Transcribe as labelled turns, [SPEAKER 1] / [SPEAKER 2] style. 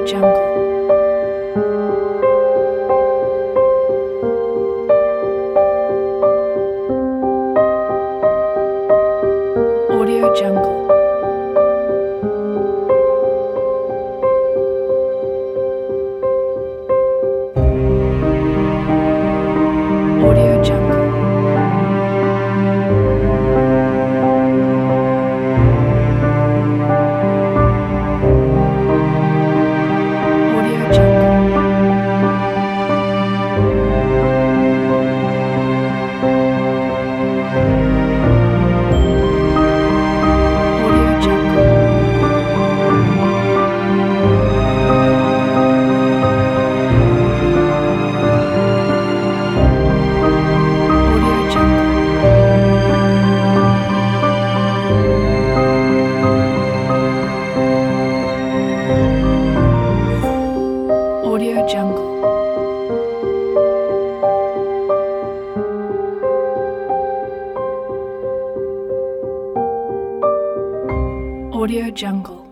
[SPEAKER 1] Jungle. Audio Jungle. Audio Jungle. Audio Jungle. Audio Jungle. Audio Jungle. Audio Jungle. Audio Jungle.